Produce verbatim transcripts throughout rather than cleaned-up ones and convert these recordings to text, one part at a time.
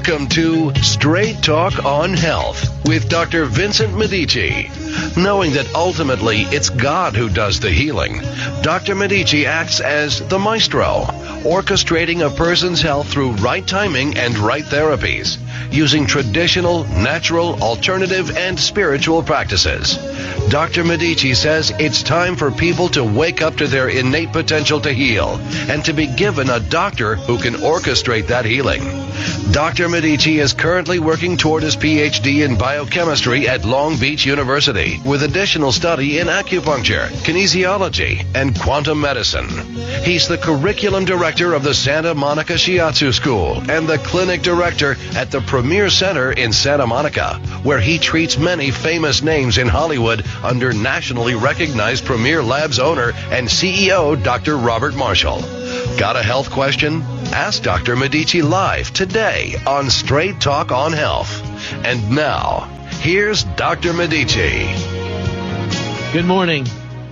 Welcome to Straight Talk on Health with Doctor Vincent Medici. Knowing that ultimately it's God who does the healing, Doctor Medici acts as the maestro, orchestrating a person's health through right timing and right therapies, using traditional, natural, alternative, and spiritual practices. Doctor Medici says it's time for people to wake up to their innate potential to heal and to be given a doctor who can orchestrate that healing. Doctor Medici is currently working toward his P H D in biochemistry at Long Beach University with additional study in acupuncture, kinesiology, and quantum medicine. He's the curriculum director of the Santa Monica Shiatsu School and the clinic director at the Premier Center in Santa Monica, where he treats many famous names in Hollywood under nationally recognized Premier Labs owner and C E O Doctor Robert Marshall. Got a health question? Ask Doctor Medici live today on Straight Talk on Health. And now, here's Doctor Medici. Good morning.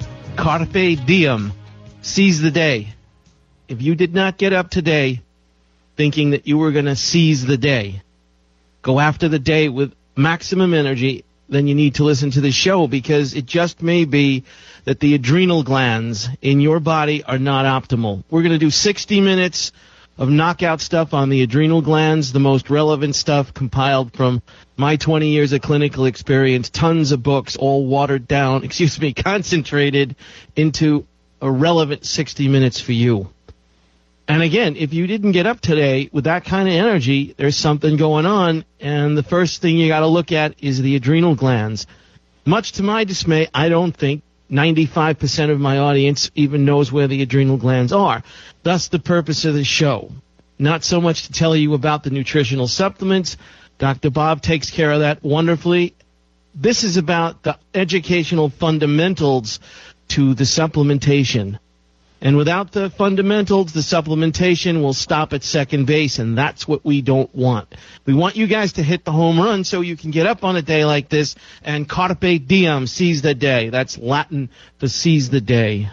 Carpe diem. Seize the day. If you did not get up today thinking that you were going to seize the day, go after the day with maximum energy, then you need to listen to the show, because it just may be that the adrenal glands in your body are not optimal. We're going to do sixty minutes of knockout stuff on the adrenal glands, the most relevant stuff compiled from my twenty years of clinical experience, tons of books, all watered down, excuse me, concentrated into a relevant sixty minutes for you. And again, if you didn't get up today with that kind of energy, there's something going on, and the first thing you got to look at is the adrenal glands. Much to my dismay, I don't think ninety-five percent of my audience even knows where the adrenal glands are. Thus the purpose of the show. Not so much to tell you about the nutritional supplements. Doctor Bob takes care of that wonderfully. This is about the educational fundamentals to the supplementation. And without the fundamentals, the supplementation will stop at second base, and that's what we don't want. We want you guys to hit the home run so you can get up on a day like this and carpe diem, seize the day. That's Latin for seize the day.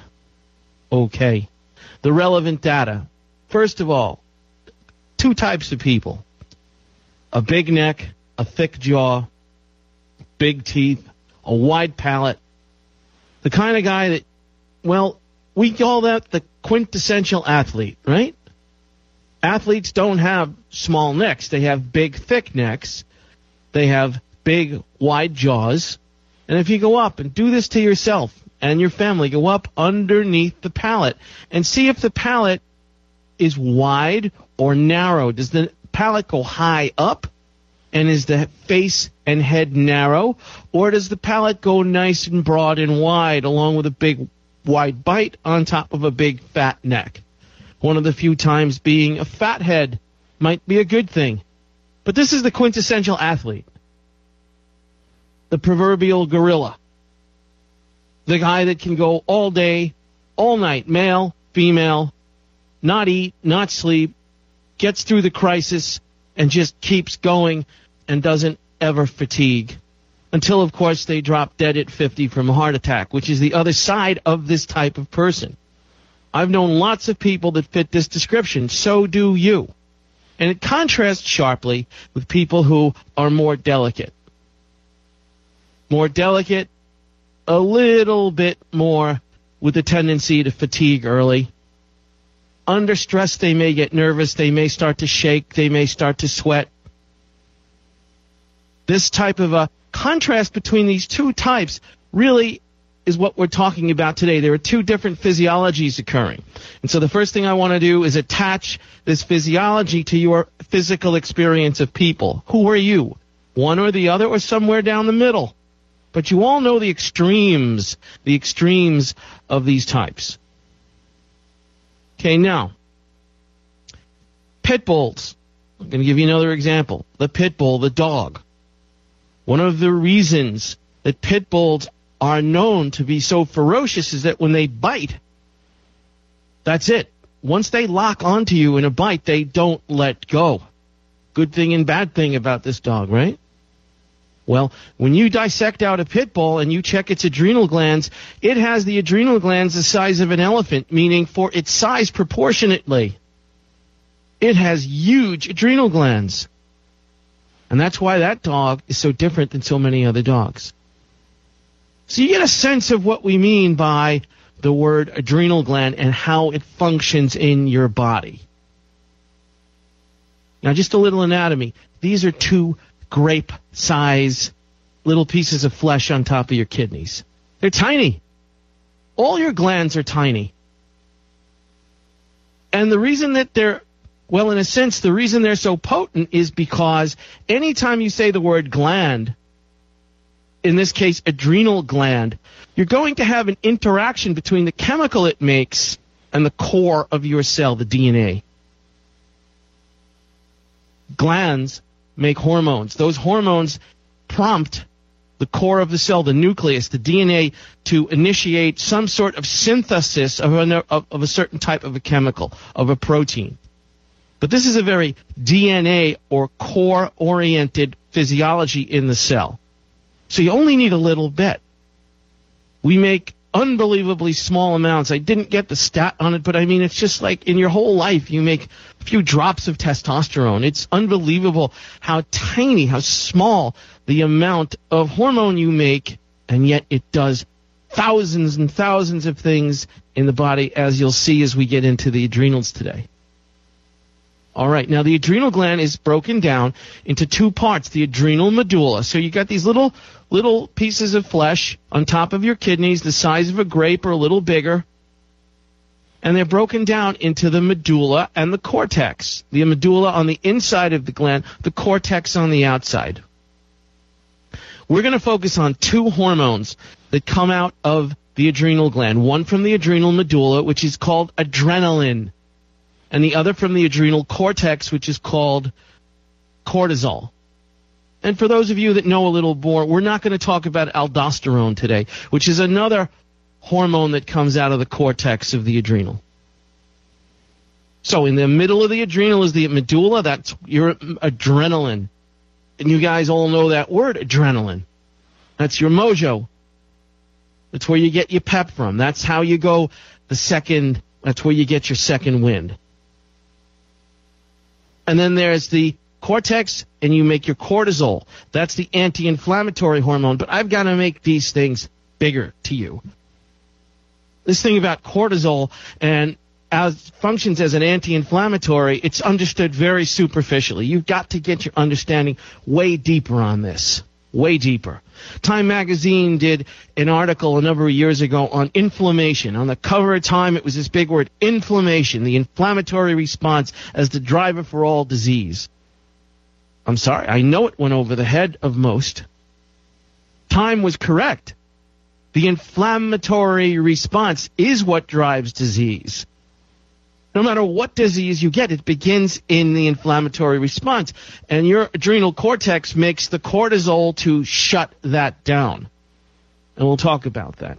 Okay. The relevant data. First of all, two types of people. A big neck, a thick jaw, big teeth, a wide palate. The kind of guy that, well, we call that the quintessential athlete, right? Athletes don't have small necks. They have big, thick necks. They have big, wide jaws. And if you go up and do this to yourself and your family, go up underneath the palate and see if the palate is wide or narrow. Does the palate go high up? And is the face and head narrow? Or does the palate go nice and broad and wide along with a big wide bite on top of a big fat neck? One of the few times being a fat head might be a good thing. But this is the quintessential athlete. The proverbial gorilla. The guy that can go all day, all night, male, female, not eat, not sleep, gets through the crisis, and just keeps going and doesn't ever fatigue. Until, of course, they drop dead at fifty from a heart attack, which is the other side of this type of person. I've known lots of people that fit this description. So do you. And it contrasts sharply with people who are more delicate. More delicate, a little bit more with a tendency to fatigue early. Under stress, they may get nervous. They may start to shake. They may start to sweat. This type of a contrast between these two types really is what we're talking about today. There are two different physiologies occurring. And so the first thing I want to do is attach this physiology to your physical experience of people. Who are you? One or the other or somewhere down the middle? But you all know the extremes, the extremes of these types. Okay, now, pit bulls. I'm going to give you another example. The pit bull, the dog. One of the reasons that pit bulls are known to be so ferocious is that when they bite, that's it. Once they lock onto you in a bite, they don't let go. Good thing and bad thing about this dog, right? Well, when you dissect out a pit bull and you check its adrenal glands, it has the adrenal glands the size of an elephant, meaning for its size proportionately. It has huge adrenal glands. And that's why that dog is so different than so many other dogs. So you get a sense of what we mean by the word adrenal gland and how it functions in your body. Now, just a little anatomy. These are two grape-size little pieces of flesh on top of your kidneys. They're tiny. All your glands are tiny. And the reason that they're, well, in a sense, the reason they're so potent is because anytime you say the word gland, in this case, adrenal gland, you're going to have an interaction between the chemical it makes and the core of your cell, the D N A. Glands make hormones. Those hormones prompt the core of the cell, the nucleus, the D N A, to initiate some sort of synthesis of a, of, of a certain type of a chemical, of a protein. But this is a very D N A or core-oriented physiology in the cell. So you only need a little bit. We make unbelievably small amounts. I didn't get the stat on it, but I mean, it's just like in your whole life, you make a few drops of testosterone. It's unbelievable how tiny, how small the amount of hormone you make, and yet it does thousands and thousands of things in the body, as you'll see as we get into the adrenals today. All right, now the adrenal gland is broken down into two parts, the adrenal medulla. So you got these little little pieces of flesh on top of your kidneys, the size of a grape or a little bigger, and they're broken down into the medulla and the cortex. The medulla on the inside of the gland, the cortex on the outside. We're going to focus on two hormones that come out of the adrenal gland, one from the adrenal medulla, which is called adrenaline, and the other from the adrenal cortex, which is called cortisol. And for those of you that know a little more, we're not going to talk about aldosterone today, which is another hormone that comes out of the cortex of the adrenal. So in the middle of the adrenal is the medulla. That's your adrenaline. And you guys all know that word, adrenaline. That's your mojo. That's where you get your pep from. That's how you go the second, that's where you get your second wind. And then there's the cortex, and you make your cortisol. That's the anti-inflammatory hormone, but I've got to make these things bigger to you. This thing about cortisol and as functions as an anti-inflammatory, it's understood very superficially. You've got to get your understanding way deeper on this, way deeper. Time magazine did an article a number of years ago on inflammation. On the cover of Time, it was this big word, inflammation, the inflammatory response as the driver for all disease. I'm sorry, I know it went over the head of most. Time was correct. The inflammatory response is what drives disease. No matter what disease you get, it begins in the inflammatory response. And your adrenal cortex makes the cortisol to shut that down. And we'll talk about that.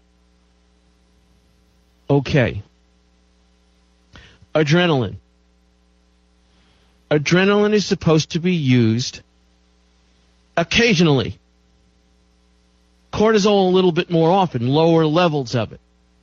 Okay. Adrenaline. Adrenaline is supposed to be used occasionally. Cortisol a little bit more often, lower levels of it.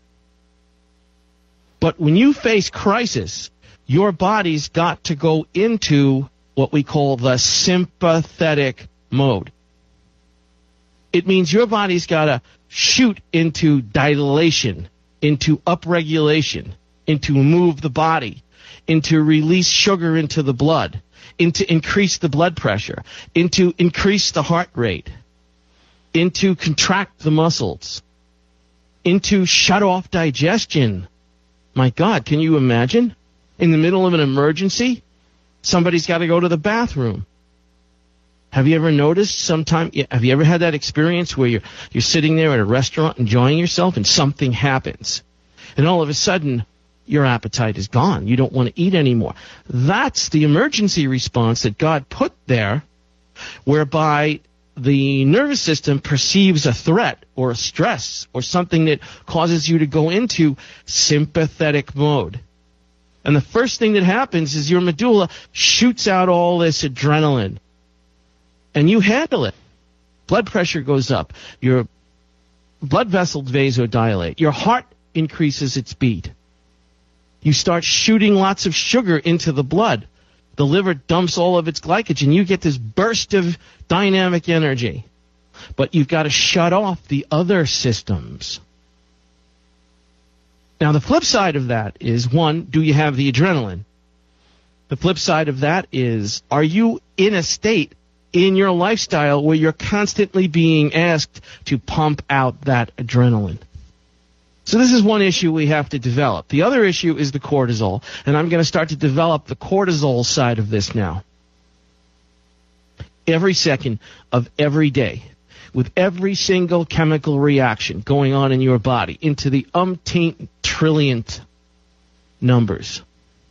But when you face crisis, your body's got to go into what we call the sympathetic mode. It means your body's got to shoot into dilation, into upregulation, into move the body, into release sugar into the blood, into increase the blood pressure, into increase the heart rate, into contract the muscles, into shut off digestion. My God, can you imagine? In the middle of an emergency, somebody's got to go to the bathroom. Have you ever noticed sometime, have you ever had that experience where you're, you're sitting there at a restaurant enjoying yourself and something happens? And all of a sudden, your appetite is gone. You don't want to eat anymore. That's the emergency response that God put there, whereby the nervous system perceives a threat or a stress or something that causes you to go into sympathetic mode. And the first thing that happens is your medulla shoots out all this adrenaline. And you handle it. Blood pressure goes up. Your blood vessels vasodilate. Your heart increases its beat. You start shooting lots of sugar into the blood The liver dumps all of its glycogen. You get this burst of dynamic energy. But you've got to shut off the other systems. Now, the flip side of that is, one, do you have the adrenaline? The flip side of that is, are you in a state in your lifestyle where you're constantly being asked to pump out that adrenaline? So this is one issue we have to develop. The other issue is the cortisol, and I'm going to start to develop the cortisol side of this now. Every second of every day, with every single chemical reaction going on in your body into the umpteenth trillionth numbers,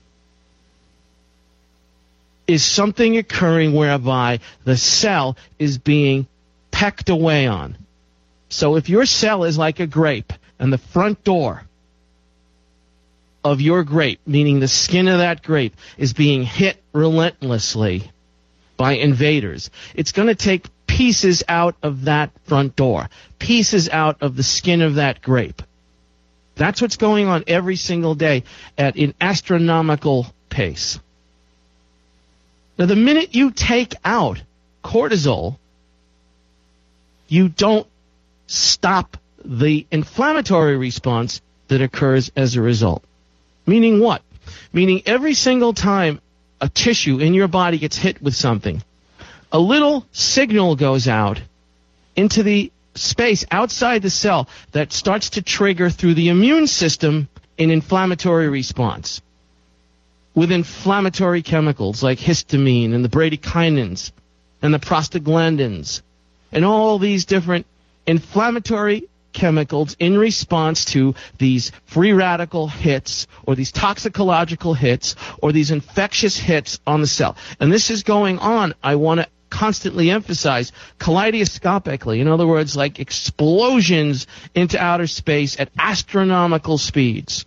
is something occurring whereby the cell is being pecked away on. So if your cell is like a grape, and the front door of your grape, meaning the skin of that grape, is being hit relentlessly by invaders, it's going to take pieces out of that front door, pieces out of the skin of that grape. That's what's going on every single day at an astronomical pace. Now, the minute you take out cortisol, you don't stop the inflammatory response that occurs as a result. Meaning what? Meaning every single time a tissue in your body gets hit with something, a little signal goes out into the space outside the cell that starts to trigger through the immune system an inflammatory response with inflammatory chemicals like histamine and the bradykinins and the prostaglandins and all these different inflammatory chemicals in response to these free radical hits or these toxicological hits or these infectious hits on the cell. And this is going on, I want to constantly emphasize, kaleidoscopically. In other words, like explosions into outer space at astronomical speeds.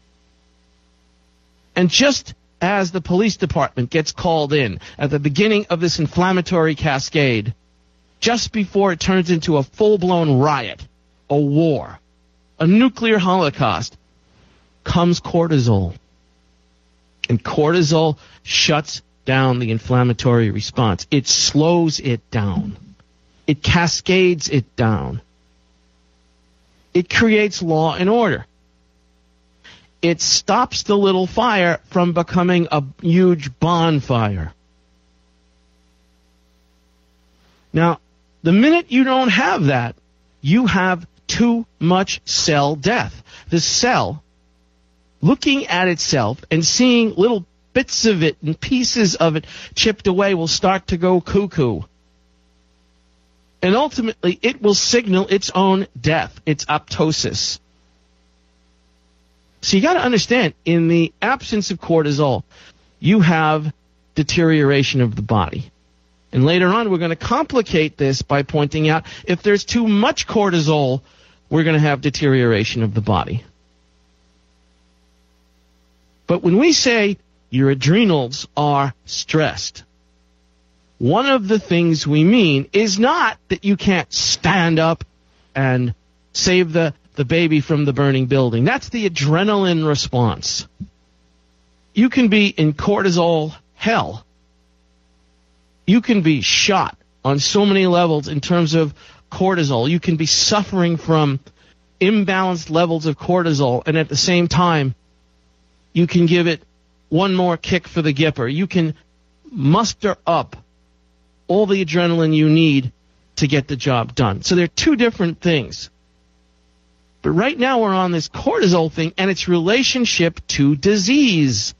And just as the police department gets called in at the beginning of this inflammatory cascade, just before it turns into a full-blown riot, a war, a nuclear holocaust, comes cortisol. And cortisol shuts down the inflammatory response. It slows it down. It cascades it down. It creates law and order. It stops the little fire from becoming a huge bonfire. Now, the minute you don't have that, you have too much cell death. The cell, looking at itself and seeing little bits of it and pieces of it chipped away, will start to go cuckoo. And ultimately, it will signal its own death, its apoptosis. So you got to understand, in the absence of cortisol, you have deterioration of the body. And later on, we're going to complicate this by pointing out if there's too much cortisol, we're going to have deterioration of the body. But when we say your adrenals are stressed, one of the things we mean is not that you can't stand up and save the, the baby from the burning building. That's the adrenaline response. You can be in cortisol hell. You can be shot on so many levels in terms of cortisol. You can be suffering from imbalanced levels of cortisol, and at the same time, you can give it one more kick for the gipper. You can muster up all the adrenaline you need to get the job done. So they're two different things. But right now we're on this cortisol thing and its relationship to disease.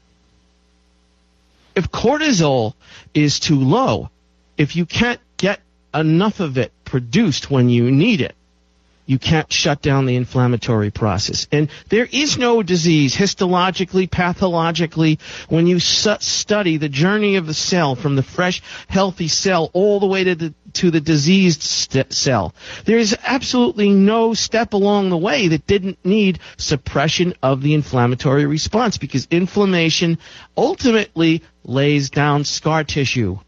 If cortisol is too low, if you can't get enough of it produced when you need it, you can't shut down the inflammatory process. And there is no disease histologically, pathologically, when you su- study the journey of the cell from the fresh, healthy cell all the way to the, to the diseased st- cell. There is absolutely no step along the way that didn't need suppression of the inflammatory response, because inflammation ultimately lays down scar tissue.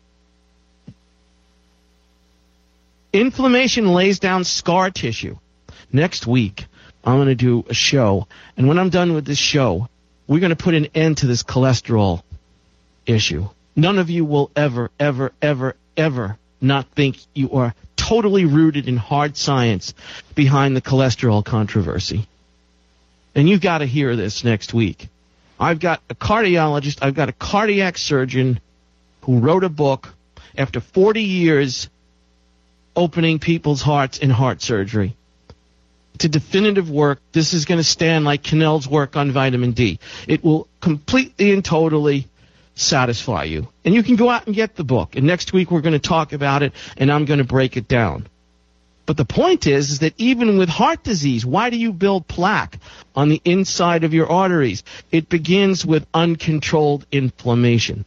Inflammation lays down scar tissue. Next week, I'm going to do a show, and when I'm done with this show, we're going to put an end to this cholesterol issue. None of you will ever, ever, ever, ever not think you are totally rooted in hard science behind the cholesterol controversy. And you've got to hear this next week. I've got a cardiologist, I've got a cardiac surgeon who wrote a book after forty years opening people's hearts in heart surgery. It's a definitive work. This is going to stand like Cannell's work on vitamin D. It will completely and totally satisfy you. And you can go out and get the book. And next week we're going to talk about it, and I'm going to break it down. But the point is, is that even with heart disease, why do you build plaque on the inside of your arteries? It begins with uncontrolled inflammation.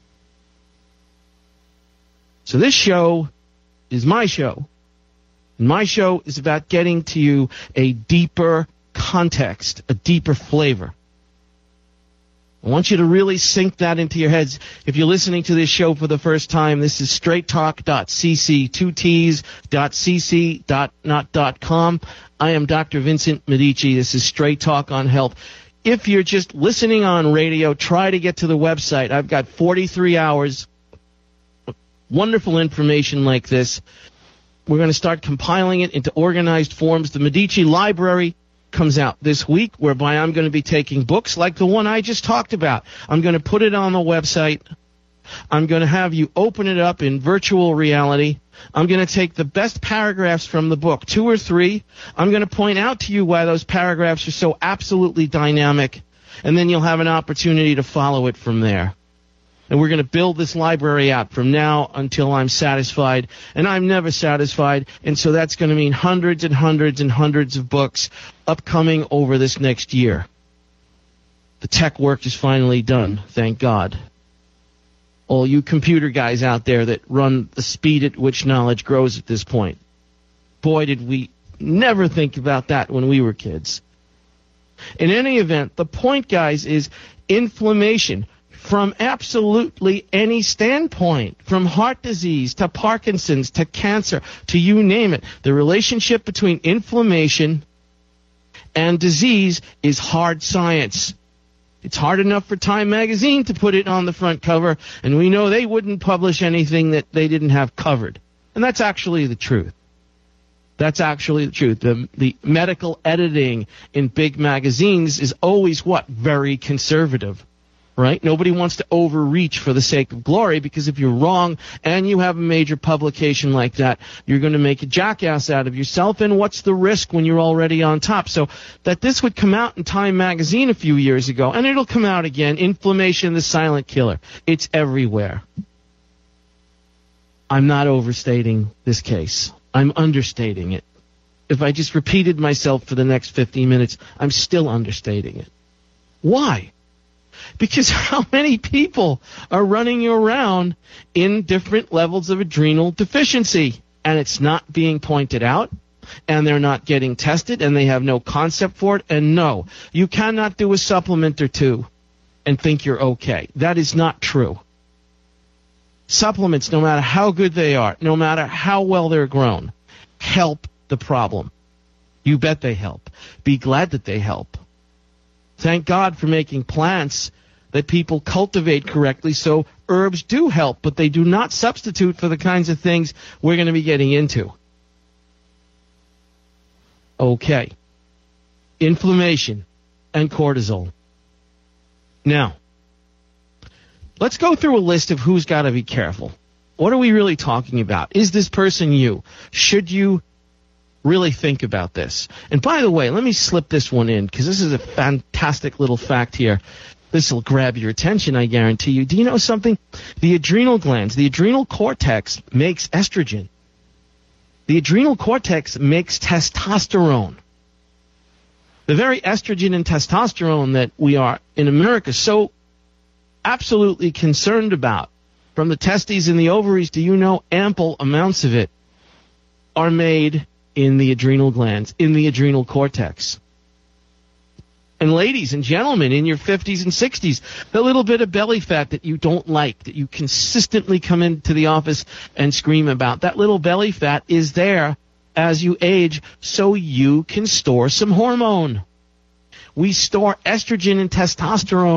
So this show is my show. And my show is about getting to you a deeper context, a deeper flavor. I want you to really sink that into your heads. If you're listening to this show for the first time, this is straight talk dot c c, two T's, dot cc, dot not dot com. I am Doctor Vincent Medici. This is Straight Talk on Health. If you're just listening on radio, try to get to the website. I've got forty-three hours of wonderful information like this. We're going to start compiling it into organized forms. The Medici Library comes out this week, whereby I'm going to be taking books like the one I just talked about. I'm going to put it on the website. I'm going to have you open it up in virtual reality. I'm going to take the best paragraphs from the book, two or three. I'm going to point out to you why those paragraphs are so absolutely dynamic, and then you'll have an opportunity to follow it from there. And we're going to build this library out from now until I'm satisfied. And I'm never satisfied. And so that's going to mean hundreds and hundreds and hundreds of books upcoming over this next year. The tech work is finally done, thank God. All you computer guys out there that run the speed at which knowledge grows at this point. Boy, did we never think about that when we were kids. In any event, the point, guys, is inflammation. From absolutely any standpoint, from heart disease to Parkinson's to cancer to you name it, the relationship between inflammation and disease is hard science. It's hard enough for Time magazine to put it on the front cover, and we know they wouldn't publish anything that they didn't have covered. And that's actually the truth. That's actually the truth. The, the medical editing in big magazines is always what? Very conservative. Right? Nobody wants to overreach for the sake of glory, because if you're wrong and you have a major publication like that, you're going to make a jackass out of yourself. And what's the risk when you're already on top? So that this would come out in Time magazine a few years ago, and it'll come out again, Inflammation, the Silent Killer. It's everywhere. I'm not overstating this case. I'm understating it. If I just repeated myself for the next fifteen minutes, I'm still understating it. Why? Because how many people are running around in different levels of adrenal deficiency, and it's not being pointed out, and they're not getting tested, and they have no concept for it? And no, you cannot do a supplement or two and think you're okay. That is not true. Supplements, no matter how good they are, no matter how well they're grown, help the problem. You bet they help. Be glad that they help. Thank God for making plants that people cultivate correctly, so herbs do help, but they do not substitute for the kinds of things we're going to be getting into. Okay. Inflammation and cortisol. Now, let's go through a list of who's got to be careful. What are we really talking about? Is this person you? Should you really think about this? And by the way, let me slip this one in, because this is a fantastic little fact here. This will grab your attention, I guarantee you. Do you know something? The adrenal glands, the adrenal cortex makes estrogen. The adrenal cortex makes testosterone. The very estrogen and testosterone that we are in America so absolutely concerned about, from the testes and the ovaries, do you know ample amounts of it are made in the adrenal glands, in the adrenal cortex. And ladies and gentlemen, in your fifties and sixties, the little bit of belly fat that you don't like, that you consistently come into the office and scream about, that little belly fat is there as you age so you can store some hormone. We store estrogen and testosterone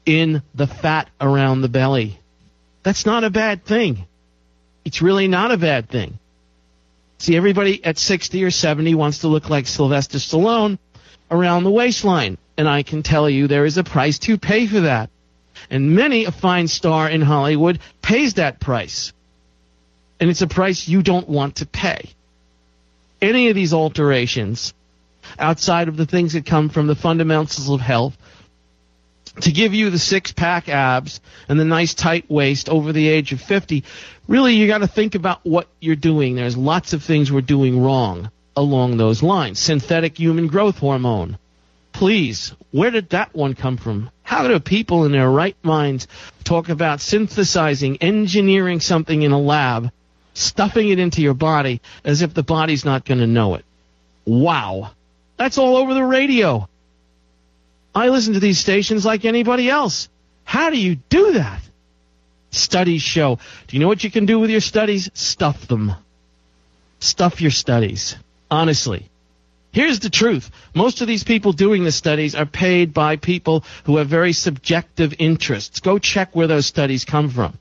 in the fat around the belly. That's not a bad thing. It's really not a bad thing. See, everybody at sixty or seventy wants to look like Sylvester Stallone around the waistline. And I can tell you there is a price to pay for that. And many a fine star in Hollywood pays that price. And it's a price you don't want to pay. Any of these alterations, outside of the things that come from the fundamentals of health, to give you the six-pack abs and the nice tight waist over the age of fifty, really you got to think about what you're doing. There's lots of things we're doing wrong along those lines. Synthetic human growth hormone. Please, where did that one come from? How do people in their right minds talk about synthesizing, engineering something in a lab, stuffing it into your body as if the body's not going to know it? Wow. That's all over the radio. I listen to these stations like anybody else. How do you do that? Studies show. Do you know what you can do with your studies? Stuff them. Stuff your studies. Honestly. Here's the truth. Most of these people doing the studies are paid by people who have very subjective interests. Go check where those studies come from.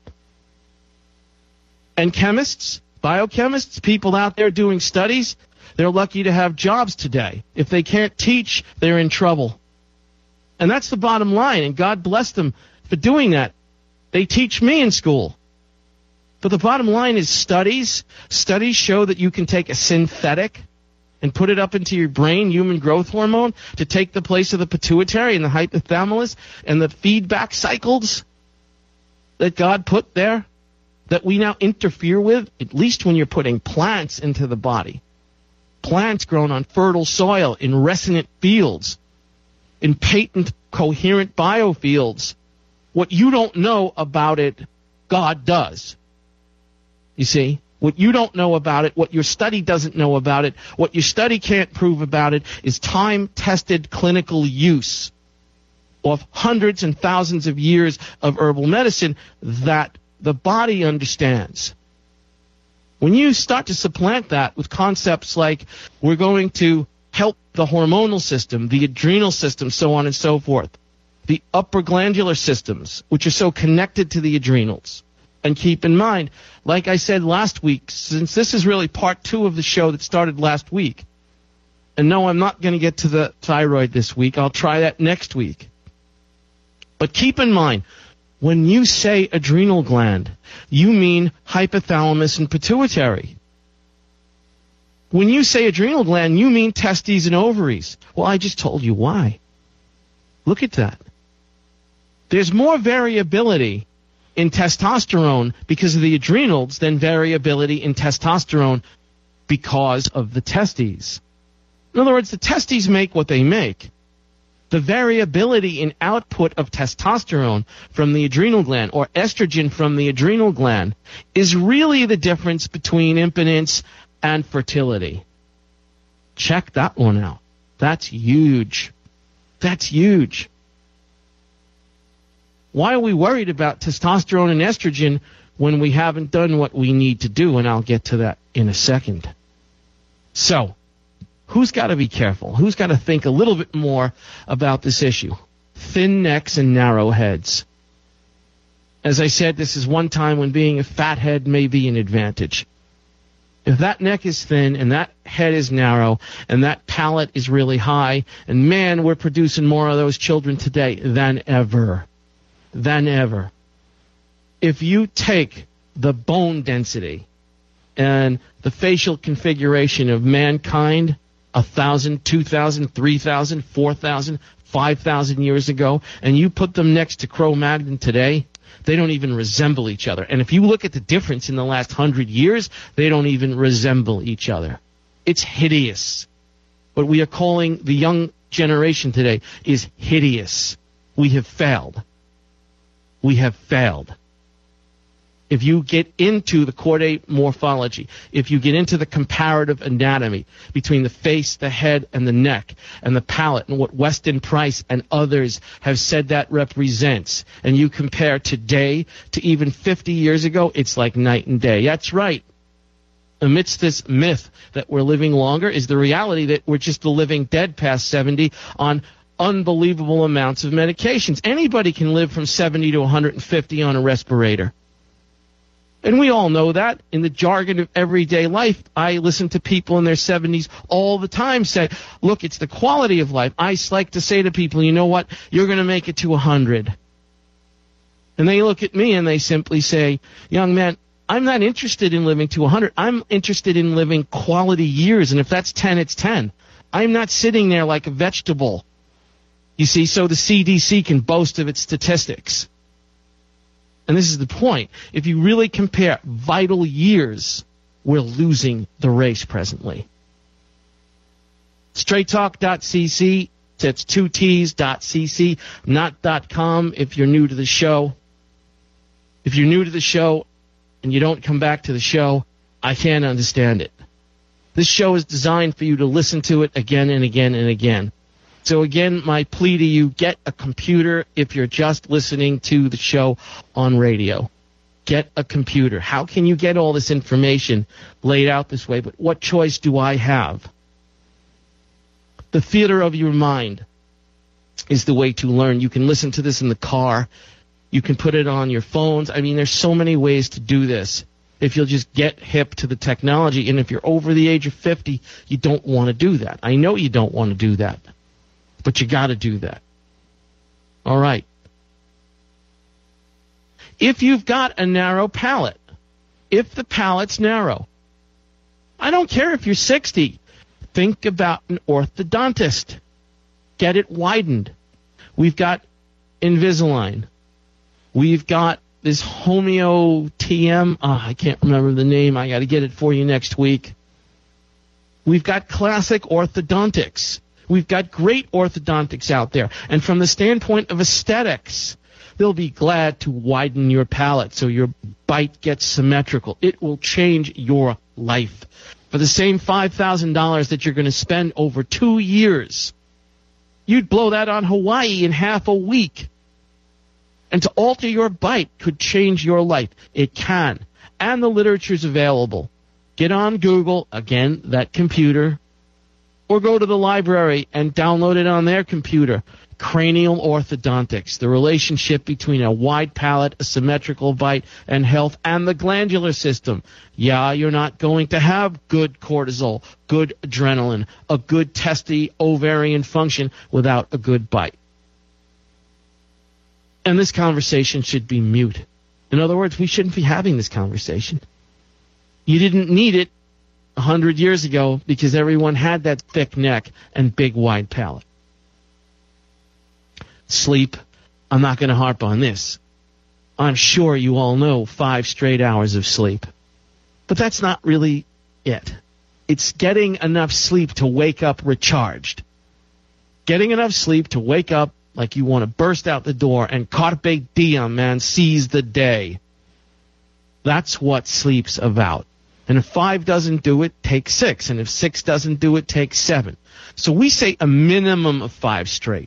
And chemists, biochemists, people out there doing studies, they're lucky to have jobs today. If they can't teach, they're in trouble. And that's the bottom line, and God bless them for doing that. They teach me in school. But the bottom line is studies. Studies show that you can take a synthetic and put it up into your brain, human growth hormone, to take the place of the pituitary and the hypothalamus and the feedback cycles that God put there that we now interfere with, at least when you're putting plants into the body. Plants grown on fertile soil in resonant fields, in patent coherent biofields. What you don't know about it, God does. You see? What you don't know about it, what your study doesn't know about it, what your study can't prove about it is time-tested clinical use of hundreds and thousands of years of herbal medicine that the body understands. When you start to supplant that with concepts like we're going to help the hormonal system, the adrenal system, so on and so forth, the upper glandular systems, which are so connected to the adrenals. And keep in mind, like I said last week, since this is really part two of the show that started last week, and no, I'm not going to get to the thyroid this week. I'll try that next week. But keep in mind, when you say adrenal gland, you mean hypothalamus and pituitary. When you say adrenal gland, you mean testes and ovaries. Well, I just told you why. Look at that. There's more variability in testosterone because of the adrenals than variability in testosterone because of the testes. In other words, the testes make what they make. The variability in output of testosterone from the adrenal gland or estrogen from the adrenal gland is really the difference between impotence and fertility. Check that one out. That's huge. That's huge. Why are we worried about testosterone and estrogen when we haven't done what we need to do? And I'll get to that in a second. So, who's got to be careful? Who's got to think a little bit more about this issue? Thin necks and narrow heads. As I said, this is one time when being a fat head may be an advantage. If that neck is thin and that head is narrow and that palate is really high, and man, we're producing more of those children today than ever. Than ever. If you take the bone density and the facial configuration of mankind a thousand, two thousand, three thousand, four thousand, five thousand years ago, and you put them next to Cro-Magnon today, they don't even resemble each other. And if you look at the difference in the last hundred years, they don't even resemble each other. It's hideous. What we are calling the young generation today is hideous. We have failed. We have failed. If you get into the chordate morphology, if you get into the comparative anatomy between the face, the head, and the neck, and the palate, and what Weston Price and others have said that represents, and you compare today to even fifty years ago, it's like night and day. That's right. Amidst this myth that we're living longer is the reality that we're just the living dead past seventy on unbelievable amounts of medications. Anybody can live from seventy to one hundred fifty on a respirator. And we all know that. In the jargon of everyday life, I listen to people in their seventies all the time say, look, it's the quality of life. I like to say to people, you know what? You're going to make it to one hundred. And they look at me and they simply say, young man, I'm not interested in living to one hundred. I'm interested in living quality years. And if that's ten, it's ten. I'm not sitting there like a vegetable. You see, so the C D C can boast of its statistics. And this is the point. If you really compare vital years, we're losing the race presently. straight talk dot c c, that's two T's, dot cc, not dot com if you're new to the show. If you're new to the show and you don't come back to the show, I can't understand it. This show is designed for you to listen to it again and again and again. So again, my plea to you, get a computer if you're just listening to the show on radio. Get a computer. How can you get all this information laid out this way? But what choice do I have? The theater of your mind is the way to learn. You can listen to this in the car. You can put it on your phones. I mean, there's so many ways to do this. If you'll just get hip to the technology, and if you're over the age of fifty, you don't want to do that. I know you don't want to do that. But you got to do that. All right. If you've got a narrow palate, if the palate's narrow, I don't care if you're sixty. Think about an orthodontist. Get it widened. We've got Invisalign. We've got this Homeo T M. Oh, I can't remember the name. I got to get it for you next week. We've got classic orthodontics. We've got great orthodontics out there. And from the standpoint of aesthetics, they'll be glad to widen your palate so your bite gets symmetrical. It will change your life. For the same five thousand dollars that you're going to spend over two years, you'd blow that on Hawaii in half a week. And to alter your bite could change your life. It can. And the literature's available. Get on Google, again, that computer, or go to the library and download it on their computer. Cranial orthodontics, the relationship between a wide palate, a symmetrical bite, and health, and the glandular system. Yeah, you're not going to have good cortisol, good adrenaline, a good testy ovarian function without a good bite. And this conversation should be mute. In other words, we shouldn't be having this conversation. You didn't need it a hundred years ago because everyone had that thick neck and big wide palate. Sleep, I'm not going to harp on this. I'm sure you all know five straight hours of sleep. But that's not really it. It's getting enough sleep to wake up recharged. Getting enough sleep to wake up like you want to burst out the door and carpe diem, man, seize the day. That's what sleep's about. And if five doesn't do it, take six. And if six doesn't do it, take seven. So we say a minimum of five straight.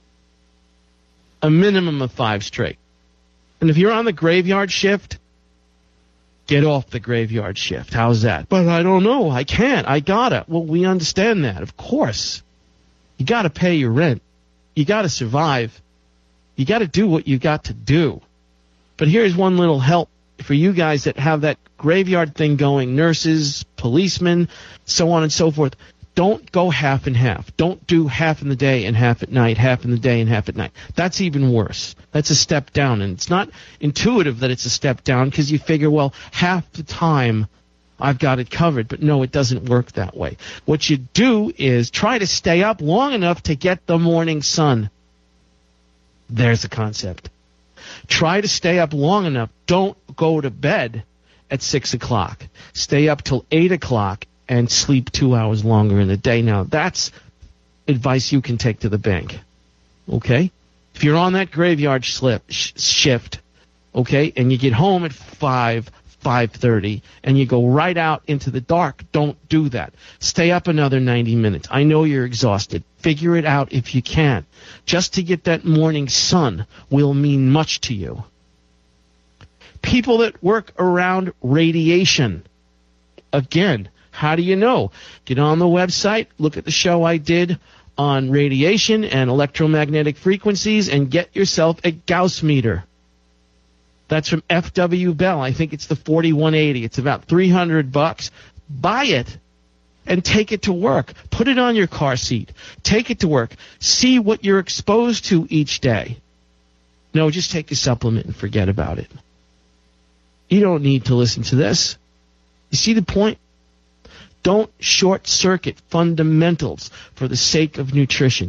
A minimum of five straight. And if you're on the graveyard shift, get off the graveyard shift. How's that? But I don't know. I can't. I gotta. Well, we understand that. Of course. You gotta pay your rent. You gotta survive. You gotta do what you got to do. But here's one little help for you guys that have that graveyard thing going, nurses, policemen, so on and so forth. Don't go half and half. Don't do half in the day and half at night, half in the day and half at night. That's even worse. That's a step down. And it's not intuitive that it's a step down because you figure, well, half the time I've got it covered. But no, it doesn't work that way. What you do is try to stay up long enough to get the morning sun. There's the concept. Try to stay up long enough. Don't go to bed at six o'clock. Stay up till eight o'clock and sleep two hours longer in the day. Now, that's advice you can take to the bank, okay? If you're on that graveyard slip, sh- shift, okay, and you get home at five, five thirty, and you go right out into the dark, don't do that. Stay up another ninety minutes. I know you're exhausted. Figure it out if you can. Just to get that morning sun will mean much to you. People that work around radiation, again, how do you know? Get on the website, look at the show I did on radiation and electromagnetic frequencies and get yourself a Gauss meter. That's from F W Bell. I think it's the forty-one eighty. It's about three hundred bucks. Buy it and take it to work. Put it on your car seat. Take it to work. See what you're exposed to each day. No, just take a supplement and forget about it. You don't need to listen to this. You see the point? Don't short-circuit fundamentals for the sake of nutrition.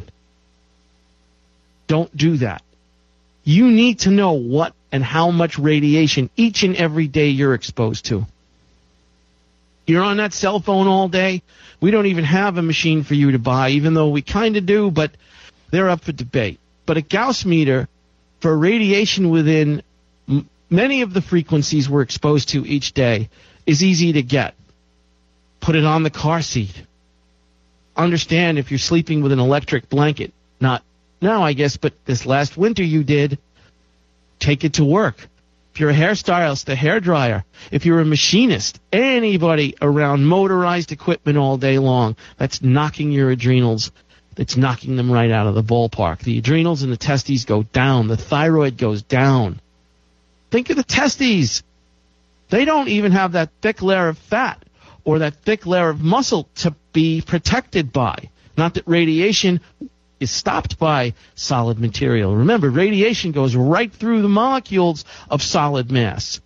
Don't do that. You need to know what and how much radiation each and every day you're exposed to. You're on that cell phone all day. We don't even have a machine for you to buy, even though we kind of do, but they're up for debate. But a Gauss meter for radiation within m- many of the frequencies we're exposed to each day is easy to get. Put it on the car seat. Understand if you're sleeping with an electric blanket. Not now, I guess, but this last winter you did. Take it to work. If you're a hairstylist, a hairdryer. If you're a machinist, anybody around motorized equipment all day long, that's knocking your adrenals. That's knocking them right out of the ballpark. The adrenals and the testes go down. The thyroid goes down. Think of the testes. They don't even have that thick layer of fat or that thick layer of muscle to be protected by. Not that radiation is stopped by solid material. Remember, radiation goes right through the molecules of solid mass.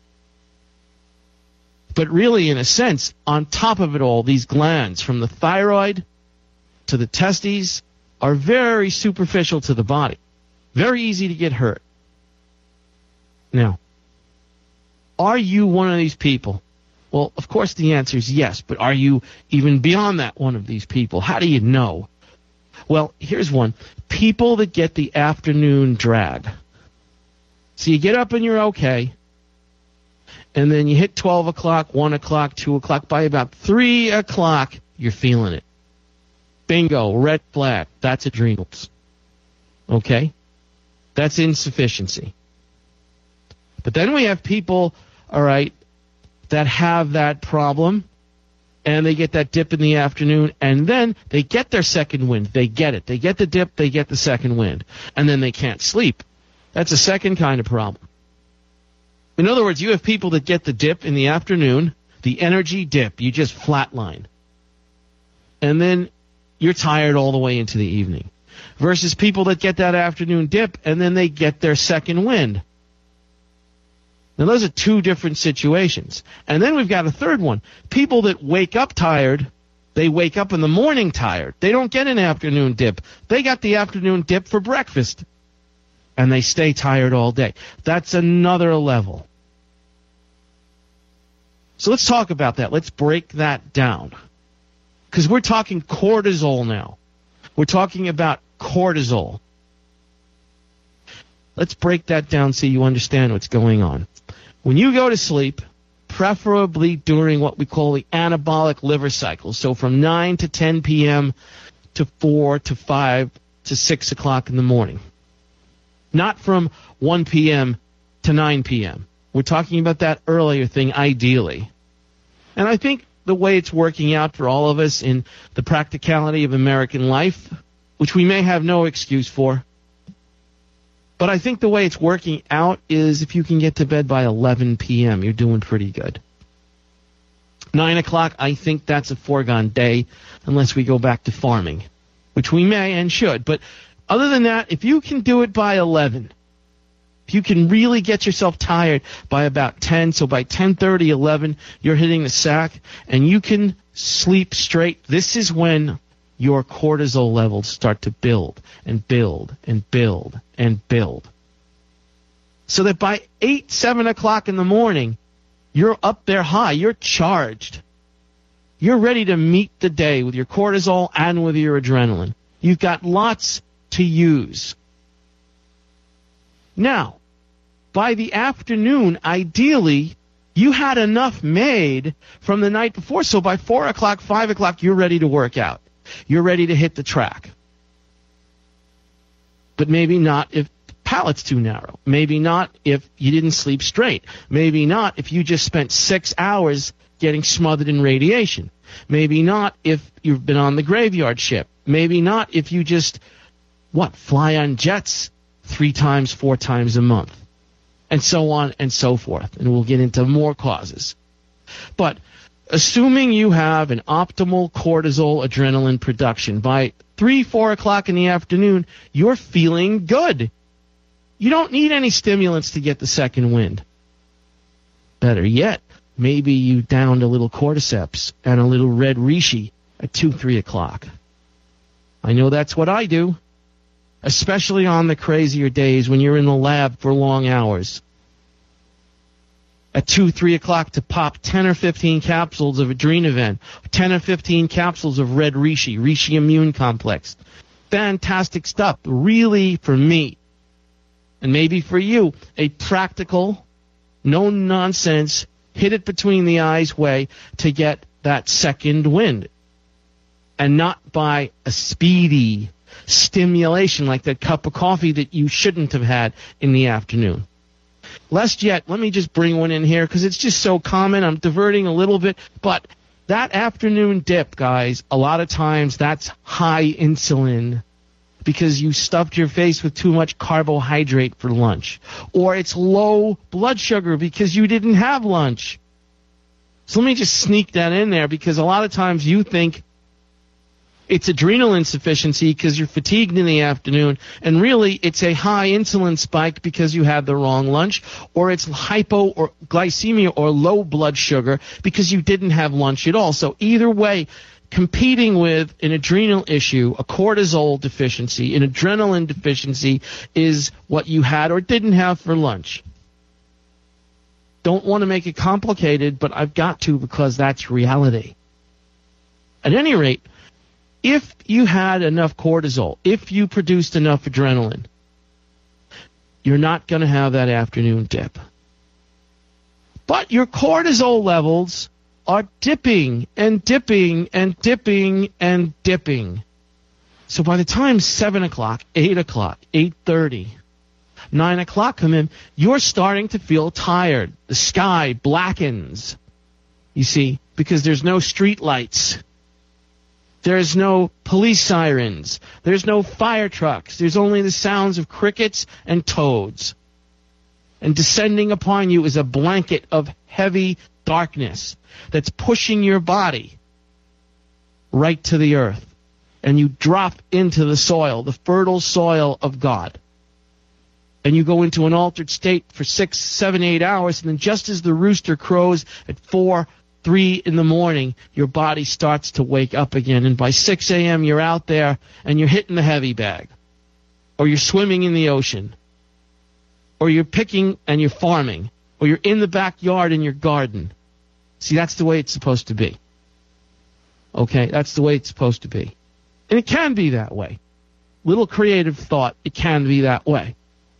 But really, in a sense, on top of it all, these glands, from the thyroid to the testes, are very superficial to the body. Very easy to get hurt. Now, are you one of these people? Well, of course the answer is yes, but are you even beyond that one of these people? How do you know? Well, here's one. People that get the afternoon drag. So you get up and you're okay, and then you hit twelve o'clock, one o'clock, two o'clock. By about three o'clock, you're feeling it. Bingo, red flag. That's adrenals. Okay? That's insufficiency. But then we have people, all right, that have that problem, and they get that dip in the afternoon, and then they get their second wind. They get it. They get the dip, they get the second wind, and then they can't sleep. That's a second kind of problem. In other words, you have people that get the dip in the afternoon, the energy dip, you just flatline. And then you're tired all the way into the evening. Versus people that get that afternoon dip, and then they get their second wind. Now, those are two different situations. And then we've got a third one. People that wake up tired, they wake up in the morning tired. They don't get an afternoon dip. They got the afternoon dip for breakfast. And they stay tired all day. That's another level. So let's talk about that. Let's break that down. Because we're talking cortisol now. We're talking about cortisol. Let's break that down so you understand what's going on. When you go to sleep, preferably during what we call the anabolic liver cycle, so from nine to ten p.m. to four to five to six o'clock in the morning. Not from one p.m. to nine p.m. We're talking about that earlier thing, ideally. And I think the way it's working out for all of us in the practicality of American life, which we may have no excuse for, but I think the way it's working out is if you can get to bed by eleven p.m., you're doing pretty good. nine o'clock, I think that's a foregone day, unless we go back to farming, which we may and should. But other than that, if you can do it by eleven, if you can really get yourself tired by about ten, so by ten thirty, eleven, you're hitting the sack, and you can sleep straight, this is when your cortisol levels start to build and build and build and build. So that by eight, seven o'clock in the morning, you're up there high. You're charged. You're ready to meet the day with your cortisol and with your adrenaline. You've got lots to use. Now, by the afternoon, ideally, you had enough made from the night before. So by four o'clock, five o'clock, you're ready to work out. You're ready to hit the track. But maybe not if the palate's too narrow. Maybe not if you didn't sleep straight. Maybe not if you just spent six hours getting smothered in radiation. Maybe not if you've been on the graveyard ship. Maybe not if you just, what, fly on jets three times, four times a month. And so on and so forth. And we'll get into more causes. But assuming you have an optimal cortisol adrenaline production, by three, four o'clock in the afternoon, you're feeling good. You don't need any stimulants to get the second wind. Better yet, maybe you downed a little cordyceps and a little red reishi at two, three o'clock. I know that's what I do, especially on the crazier days when you're in the lab for long hours. At two, three o'clock to pop ten or fifteen capsules of Adrenaven, ten or fifteen capsules of red reishi, reishi immune complex. Fantastic stuff, really, for me. And maybe for you, a practical, no nonsense, hit it between the eyes way to get that second wind. And not by a speedy stimulation like that cup of coffee that you shouldn't have had in the afternoon. Lest yet, let me just bring one in here because it's just so common. I'm diverting a little bit, but that afternoon dip, guys, a lot of times that's high insulin because you stuffed your face with too much carbohydrate for lunch. Or it's low blood sugar because you didn't have lunch. So let me just sneak that in there because a lot of times you think it's adrenal insufficiency because you're fatigued in the afternoon, and really it's a high insulin spike because you had the wrong lunch, or it's hypo or glycemia or low blood sugar because you didn't have lunch at all. So either way, competing with an adrenal issue, a cortisol deficiency, an adrenaline deficiency is what you had or didn't have for lunch. Don't want to make it complicated, but I've got to because that's reality. At any rate, if you had enough cortisol, if you produced enough adrenaline, you're not going to have that afternoon dip. But your cortisol levels are dipping and dipping and dipping and dipping. So by the time seven o'clock, eight o'clock, eight thirty, nine o'clock come in, you're starting to feel tired. The sky blackens, you see, because there's no street lights. There's no police sirens. There's no fire trucks. There's only the sounds of crickets and toads. And descending upon you is a blanket of heavy darkness that's pushing your body right to the earth. And you drop into the soil, the fertile soil of God. And you go into an altered state for six, seven, eight hours, and then just as the rooster crows at four, three in the morning, your body starts to wake up again. And by six a.m., you're out there and you're hitting the heavy bag. Or you're swimming in the ocean. Or you're picking and you're farming. Or you're in the backyard in your garden. See, that's the way it's supposed to be. Okay, that's the way it's supposed to be. And it can be that way. Little creative thought, it can be that way.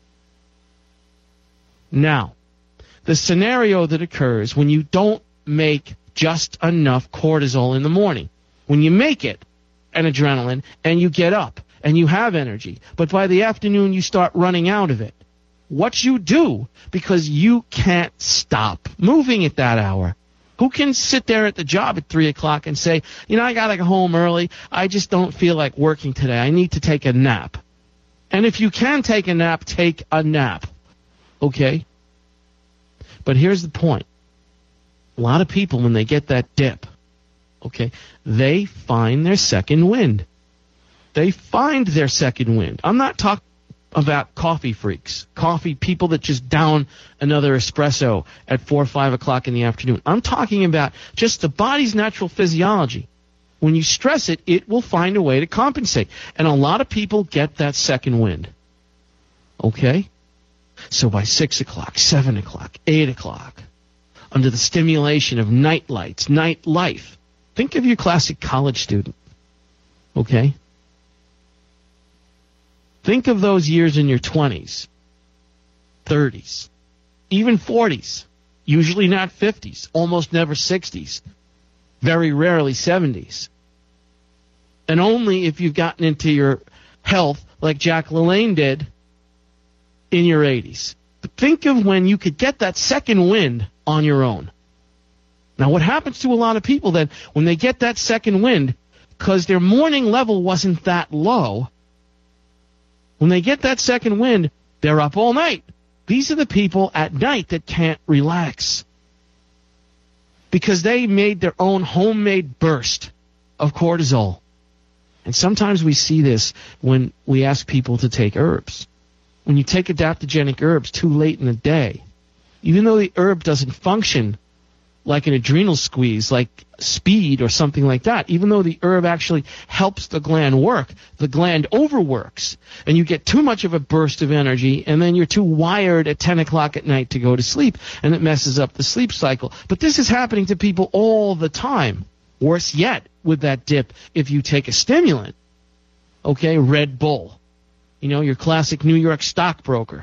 Now, the scenario that occurs when you don't make just enough cortisol in the morning. When you make it, an adrenaline, and you get up, and you have energy, but by the afternoon you start running out of it. What you do, because you can't stop moving at that hour. Who can sit there at the job at three o'clock and say, you know, I got to go home early. I just don't feel like working today. I need to take a nap. And if you can take a nap, take a nap. Okay? But here's the point. A lot of people, when they get that dip, okay, they find their second wind. They find their second wind. I'm not talking about coffee freaks, coffee people that just down another espresso at four or five o'clock in the afternoon. I'm talking about just the body's natural physiology. When you stress it, it will find a way to compensate. And a lot of people get that second wind. Okay? So by six o'clock, seven o'clock, eight o'clock, under the stimulation of night lights, night life. Think of your classic college student, okay? Think of those years in your twenties, thirties, even forties, usually not fifties, almost never sixties, very rarely seventies. And only if you've gotten into your health like Jack LaLanne did in your eighties. But think of when you could get that second wind on your own. Now, what happens to a lot of people then when they get that second wind, because their morning level wasn't that low, when they get that second wind, they're up all night. These are the people at night that can't relax because they made their own homemade burst of cortisol. And sometimes we see this when we ask people to take herbs. When you take adaptogenic herbs too late in the day, even though the herb doesn't function like an adrenal squeeze, like speed or something like that, even though the herb actually helps the gland work, the gland overworks, and you get too much of a burst of energy, and then you're too wired at ten o'clock at night to go to sleep, and it messes up the sleep cycle. But this is happening to people all the time. Worse yet, with that dip, if you take a stimulant, okay, Red Bull, you know, your classic New York stockbroker,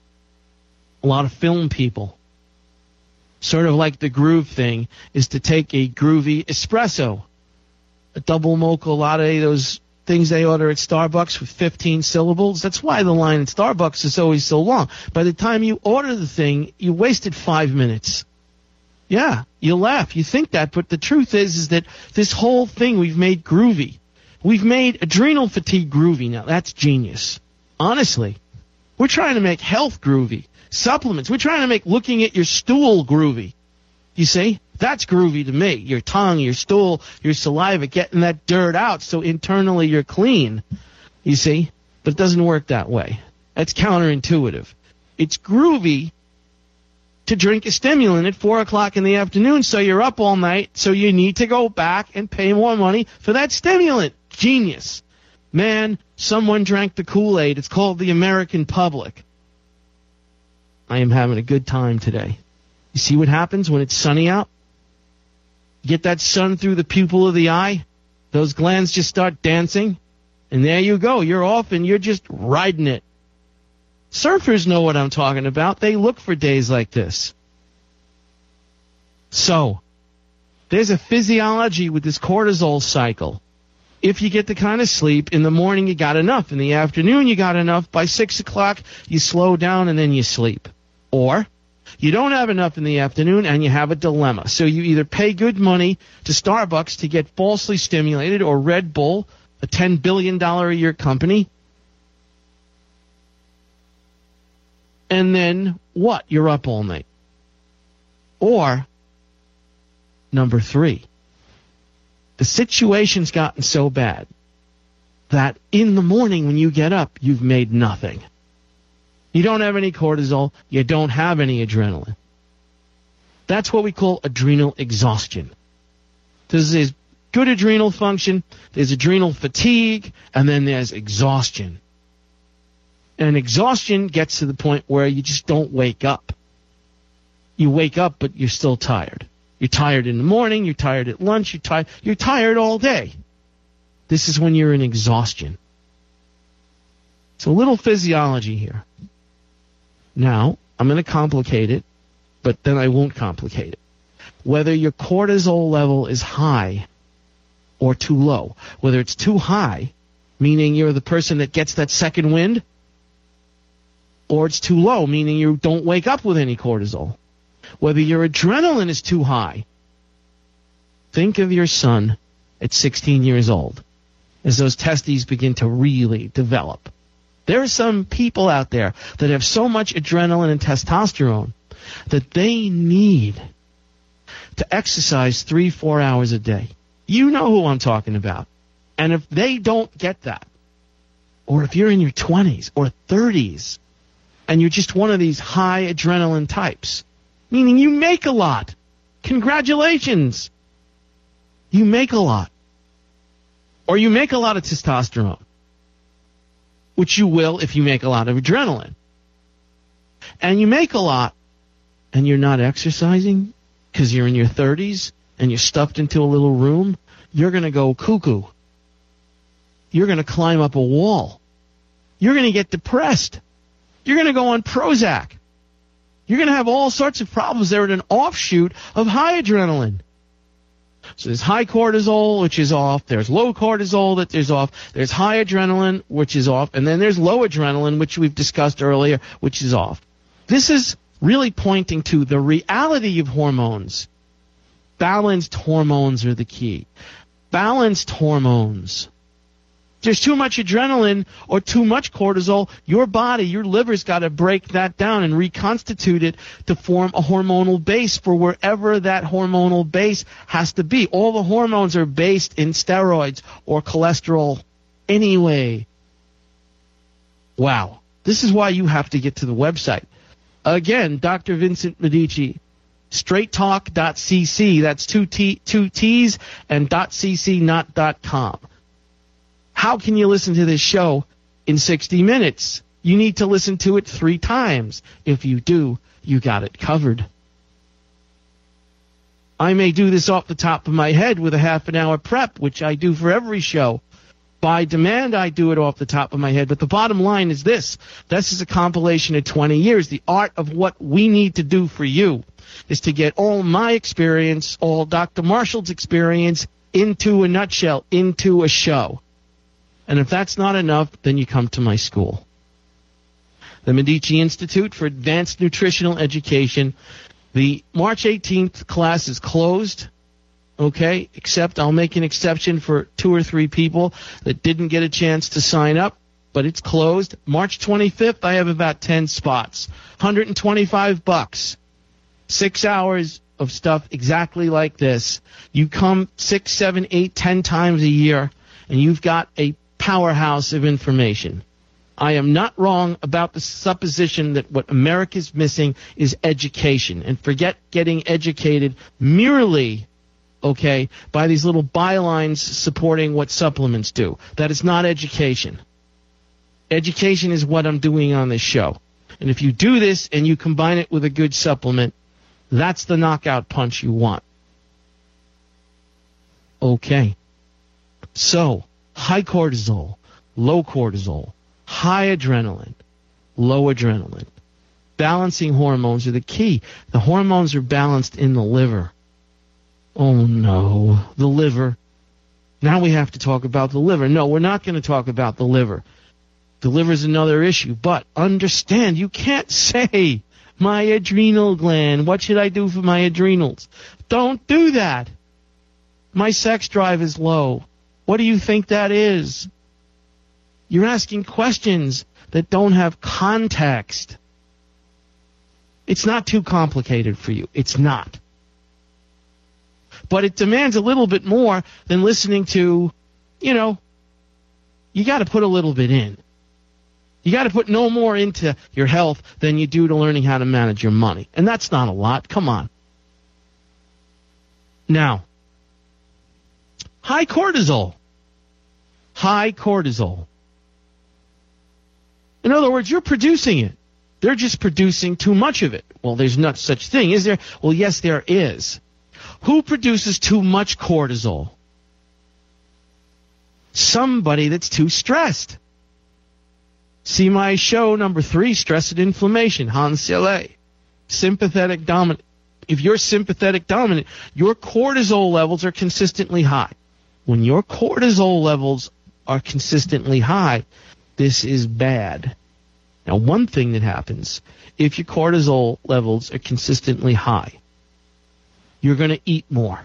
a lot of film people, sort of like the groove thing, is to take a groovy espresso, a double mocha latte, those things they order at Starbucks with fifteen syllables. That's why the line at Starbucks is always so long. By the time you order the thing, you wasted five minutes. Yeah, you laugh, you think that, but the truth is, is that this whole thing we've made groovy. We've made adrenal fatigue groovy. Now, that's genius. Honestly, we're trying to make health groovy. Supplements. We're trying to make looking at your stool groovy. You see? That's groovy to me. Your tongue, your stool, your saliva, getting that dirt out so internally you're clean. You see? But it doesn't work that way. That's counterintuitive. It's groovy to drink a stimulant at four o'clock in the afternoon so you're up all night, so you need to go back and pay more money for that stimulant. Genius. Man, someone drank the Kool-Aid. It's called the American public. I am having a good time today. You see what happens when it's sunny out? Get that sun through the pupil of the eye. Those glands just start dancing. And there you go. You're off and you're just riding it. Surfers know what I'm talking about. They look for days like this. So, there's a physiology with this cortisol cycle. If you get the kind of sleep, in the morning you got enough. In the afternoon you got enough. By six o'clock you slow down and then you sleep. Or you don't have enough in the afternoon and you have a dilemma. So you either pay good money to Starbucks to get falsely stimulated, or Red Bull, a ten billion dollars a year company. And then what? You're up all night. Or, number three, the situation's gotten so bad that in the morning when you get up, you've made nothing. You don't have any cortisol. You don't have any adrenaline. That's what we call adrenal exhaustion. There's good adrenal function, there's adrenal fatigue, and then there's exhaustion. And exhaustion gets to the point where you just don't wake up. You wake up, but you're still tired. You're tired in the morning, you're tired at lunch, you're tired, you're tired all day. This is when you're in exhaustion. It's a little physiology here. Now, I'm going to complicate it, but then I won't complicate it. Whether your cortisol level is high or too low, whether it's too high, meaning you're the person that gets that second wind, or it's too low, meaning you don't wake up with any cortisol. Whether your adrenaline is too high. Think of your son at sixteen years old as those testes begin to really develop. There are some people out there that have so much adrenaline and testosterone that they need to exercise three, four hours a day. You know who I'm talking about. And if they don't get that, or if you're in your twenties or thirties, and you're just one of these high adrenaline types, meaning you make a lot. Congratulations. You make a lot. Or you make a lot of testosterone, which you will if you make a lot of adrenaline. And you make a lot, and you're not exercising because you're in your thirties and you're stuffed into a little room, you're going to go cuckoo. You're going to climb up a wall. You're going to get depressed. You're going to go on Prozac. You're going to have all sorts of problems. They're an offshoot of high adrenaline. So there's high cortisol, which is off. There's low cortisol, that is off. There's high adrenaline, which is off. And then there's low adrenaline, which we've discussed earlier, which is off. This is really pointing to the reality of hormones Balanced hormones are the key. Balanced hormones. If there's too much adrenaline or too much cortisol, your body, your liver's got to break that down and reconstitute it to form a hormonal base for wherever that hormonal base has to be. All the hormones are based in steroids or cholesterol anyway. Wow. This is why you have to get to the website. Again, Doctor Vincent Medici, straight talk dot c c. That's two, T, two T's and .cc, not .com. How can you listen to this show in sixty minutes? You need to listen to it three times. If you do, you got it covered. I may do this off the top of my head with a half an hour prep, which I do for every show. By demand, I do it off the top of my head. But the bottom line is this. This is a compilation of twenty years. The art of what we need to do for you is to get all my experience, all Doctor Marshall's experience into a nutshell, into a show. And if that's not enough, then you come to my school. The Medici Institute for Advanced Nutritional Education. The March eighteenth class is closed, okay, except I'll make an exception for two or three people that didn't get a chance to sign up, but it's closed. March twenty-fifth, I have about ten spots. one hundred twenty-five bucks. Six hours of stuff exactly like this. You come six, seven, eight, ten times a year, and you've got a powerhouse of information. I am not wrong about the supposition that what America's missing is education. And forget getting educated merely, okay, by these little bylines supporting what supplements do. That is not education. Education is what I'm doing on this show. And if you do this and you combine it with a good supplement, that's the knockout punch you want. Okay. So, high cortisol, low cortisol, high adrenaline, low adrenaline. Balancing hormones are the key. The hormones are balanced in the liver. Oh, no. The liver. Now we have to talk about the liver. No, we're not going to talk about the liver. The liver is another issue. But understand, you can't say, my adrenal gland, what should I do for my adrenals? Don't do that. My sex drive is low. What do you think that is? You're asking questions that don't have context. It's not too complicated for you. It's not. But it demands a little bit more than listening to, you know, you got to put a little bit in. You got to put no more into your health than you do to learning how to manage your money. And that's not a lot. Come on. Now, high cortisol. High cortisol. In other words, you're producing it. They're just producing too much of it. Well, there's not such thing, is there? Well, yes, there is. Who produces too much cortisol? Somebody that's too stressed. See my show number three, Stress and Inflammation, Hans Selle. Sympathetic dominant. If you're sympathetic dominant, your cortisol levels are consistently high. When your cortisol levels are consistently high, this is bad. Now, one thing that happens, if your cortisol levels are consistently high, you're going to eat more.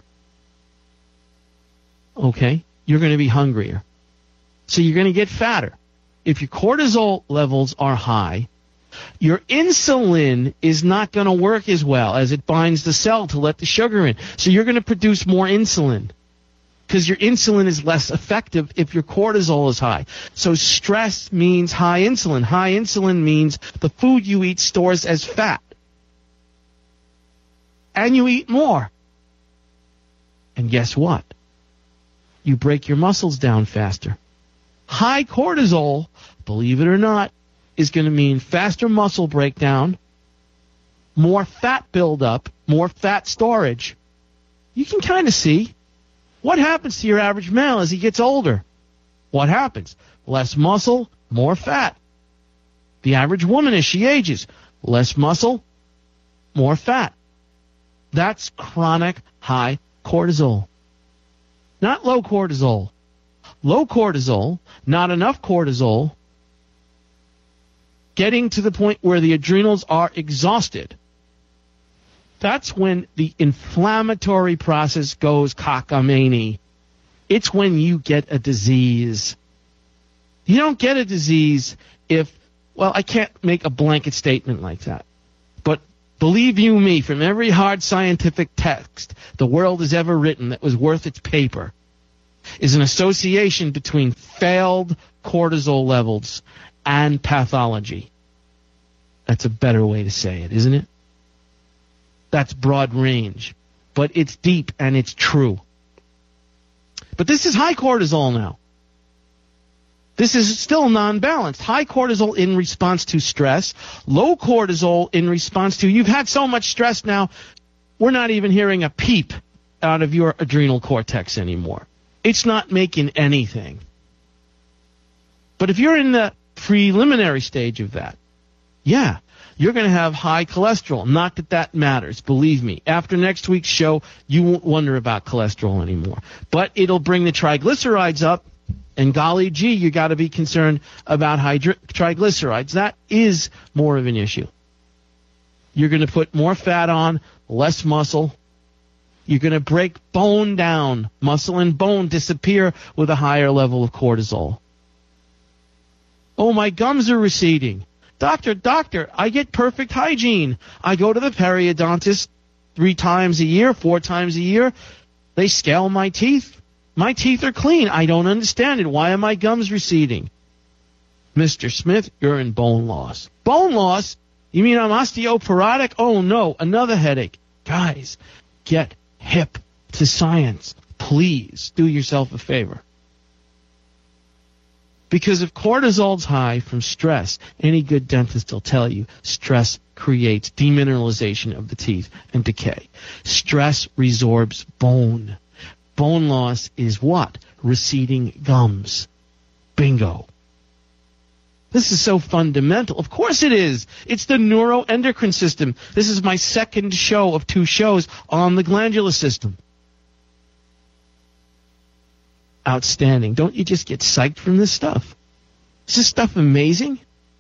Okay? You're going to be hungrier. So you're going to get fatter. If your cortisol levels are high, your insulin is not going to work as well as it binds the cell to let the sugar in. So you're going to produce more insulin because your insulin is less effective if your cortisol is high. So stress means high insulin. High insulin means the food you eat stores as fat. And you eat more. And guess what? You break your muscles down faster. High cortisol, believe it or not, is going to mean faster muscle breakdown, more fat buildup, more fat storage. You can kind of see what happens to your average male as he gets older. What happens? Less muscle, more fat. The average woman as she ages, less muscle, more fat. That's chronic high cortisol. Not low cortisol. Low cortisol, not enough cortisol, getting to the point where the adrenals are exhausted. That's when the inflammatory process goes cockamamie. It's when you get a disease. You don't get a disease if, well, I can't make a blanket statement like that. But believe you me, from every hard scientific text the world has ever written that was worth its paper, is an association between failed cortisol levels and pathology. That's a better way to say it, isn't it? That's broad range, but it's deep and it's true. But this is high cortisol now. This is still non-balanced. High cortisol in response to stress, low cortisol in response to, you've had so much stress now, we're not even hearing a peep out of your adrenal cortex anymore. It's not making anything. But if you're in the preliminary stage of that, yeah, you're going to have high cholesterol. Not that that matters, believe me. After next week's show, you won't wonder about cholesterol anymore. But it'll bring the triglycerides up, and golly gee, you got to be concerned about high triglycerides. That is more of an issue. You're going to put more fat on, less muscle. You're going to break bone down. Muscle and bone disappear with a higher level of cortisol. Oh, my gums are receding. Doctor, doctor, I get perfect hygiene. I go to the periodontist three times a year, four times a year. They scale my teeth. My teeth are clean. I don't understand it. Why are my gums receding? Mister Smith, you're in bone loss. Bone loss? You mean I'm osteoporotic? Oh, no, another headache. Guys, get hip to science. Please do yourself a favor. Because if cortisol's high from stress, any good dentist will tell you stress creates demineralization of the teeth and decay. Stress resorbs bone. Bone loss is what? Receding gums. Bingo. This is so fundamental. Of course it is. It's the neuroendocrine system. This is my second show of two shows on the glandular system. Outstanding. Don't you just get psyched from this stuff? Is this stuff amazing?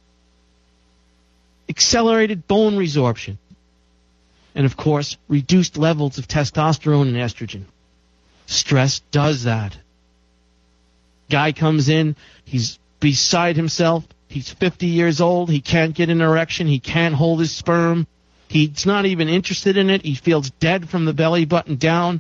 Accelerated bone resorption. And, of course, reduced levels of testosterone and estrogen. Stress does that. Guy comes in, he's beside himself, he's fifty years old, he can't get an erection, he can't hold his sperm, he's not even interested in it, he feels dead from the belly button down.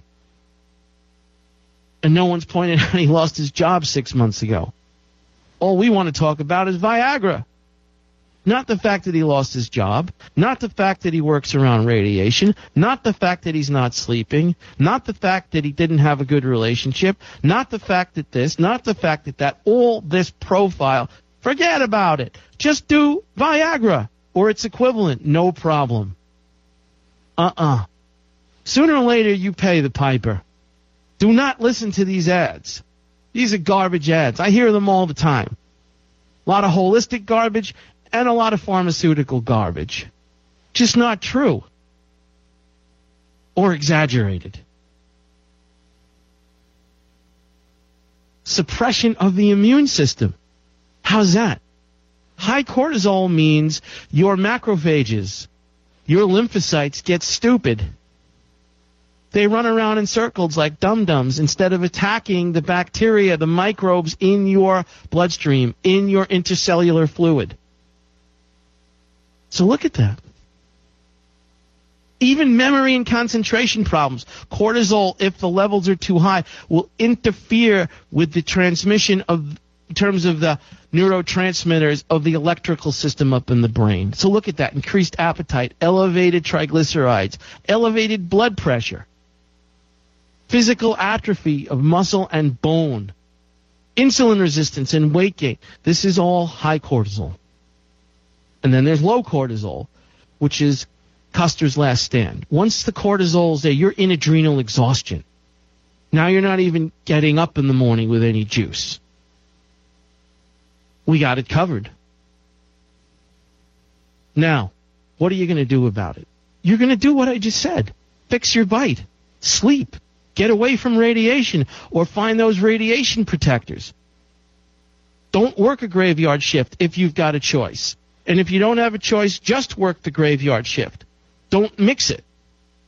And no one's pointed out he lost his job six months ago. All we want to talk about is Viagra. Not the fact that he lost his job, not the fact that he works around radiation, not the fact that he's not sleeping, not the fact that he didn't have a good relationship, not the fact that this, not the fact that that, all this profile, forget about it. Just do Viagra or its equivalent, no problem. Uh-uh. Sooner or later, you pay the piper. Do not listen to these ads. These are garbage ads. I hear them all the time. A lot of holistic garbage and a lot of pharmaceutical garbage. Just not true. Or exaggerated. Suppression of the immune system. How's that? High cortisol means your macrophages, your lymphocytes get stupid. They run around in circles like dum-dums instead of attacking the bacteria, the microbes in your bloodstream, in your intercellular fluid. So look at that. Even memory and concentration problems. Cortisol, if the levels are too high, will interfere with the transmission of, in terms of the neurotransmitters of the electrical system up in the brain. So look at that. Increased appetite, elevated triglycerides, elevated blood pressure, physical atrophy of muscle and bone, insulin resistance and weight gain. This is all high cortisol. And then there's low cortisol, which is Custer's last stand. Once the cortisol's there, you're in adrenal exhaustion. Now you're not even getting up in the morning with any juice. We got it covered. Now, what are you going to do about it? You're going to do what I just said. Fix your bite. Sleep. Get away from radiation or find those radiation protectors. Don't work a graveyard shift if you've got a choice. And if you don't have a choice, just work the graveyard shift. Don't mix it.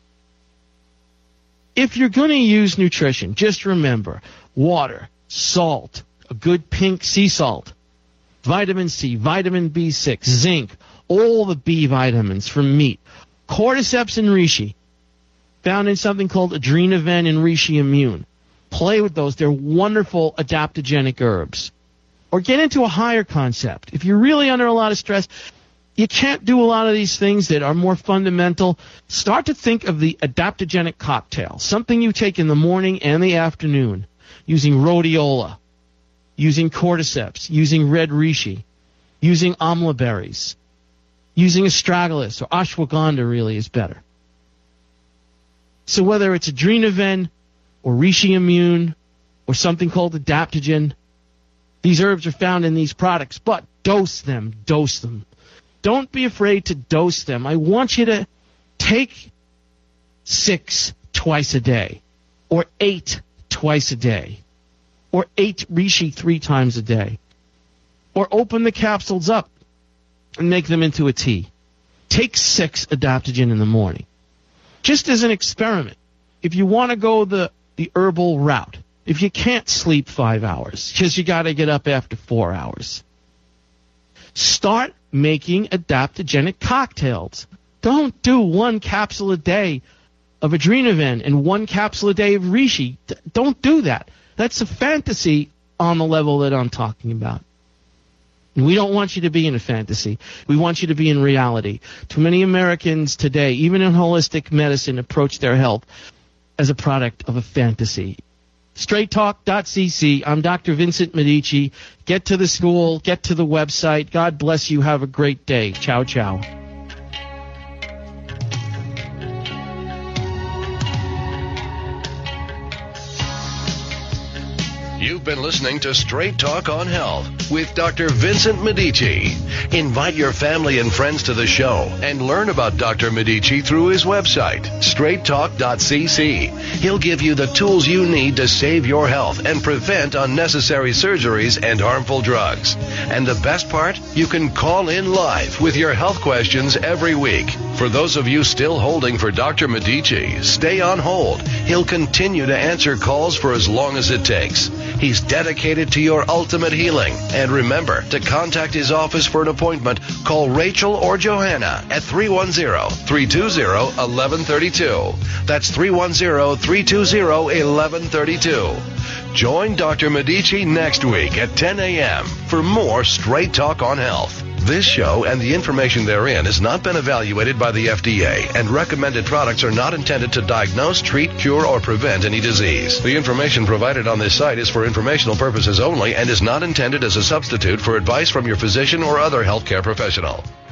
if you're going to use nutrition, just remember water, salt, a good pink sea salt, vitamin C, vitamin B six, zinc, all the B vitamins from meat, cordyceps and reishi, found in something called Adrenaven and Reishi Immune. Play with those. They're wonderful adaptogenic herbs. Or get into a higher concept. If you're really under a lot of stress, you can't do a lot of these things that are more fundamental. Start to think of the adaptogenic cocktail, something you take in the morning and the afternoon, using rhodiola, using cordyceps, using red reishi, using amla berries, using astragalus, or ashwagandha really is better. So whether it's Adrenaven or Reishi Immune or something called adaptogen, these herbs are found in these products, but dose them, dose them. Don't be afraid to dose them. I want you to take six twice a day, or eight twice a day, or eight reishi three times a day, or open the capsules up and make them into a tea. Take six adaptogen in the morning. Just as an experiment, if you want to go the, the herbal route, if you can't sleep five hours because you got to get up after four hours, start making adaptogenic cocktails. Don't do one capsule a day of Adrenaven and one capsule a day of reishi. D- don't do that. That's a fantasy on the level that I'm talking about. We don't want you to be in a fantasy. We want you to be in reality. Too many Americans today, even in holistic medicine, approach their health as a product of a fantasy. straight talk dot c c. I'm Doctor Vincent Medici. Get to the school. Get to the website. God bless you. Have a great day. Ciao, ciao. You've been listening to Straight Talk on Health with Doctor Vincent Medici. Invite your family and friends to the show and learn about Doctor Medici through his website, straight talk dot c c. He'll give you the tools you need to save your health and prevent unnecessary surgeries and harmful drugs. And the best part? You can call in live with your health questions every week. For those of you still holding for Doctor Medici, stay on hold. He'll continue to answer calls for as long as it takes. He's dedicated to your ultimate healing. And remember, to contact his office for an appointment, call Rachel or Johanna at three one zero, three two zero, one one three two. That's three one zero, three two zero, one one three two. Join Doctor Medici next week at ten a.m. for more Straight Talk on Health. This show and the information therein has not been evaluated by the F D A, and recommended products are not intended to diagnose, treat, cure, or prevent any disease. The information provided on this site is for informational purposes only and is not intended as a substitute for advice from your physician or other healthcare professional.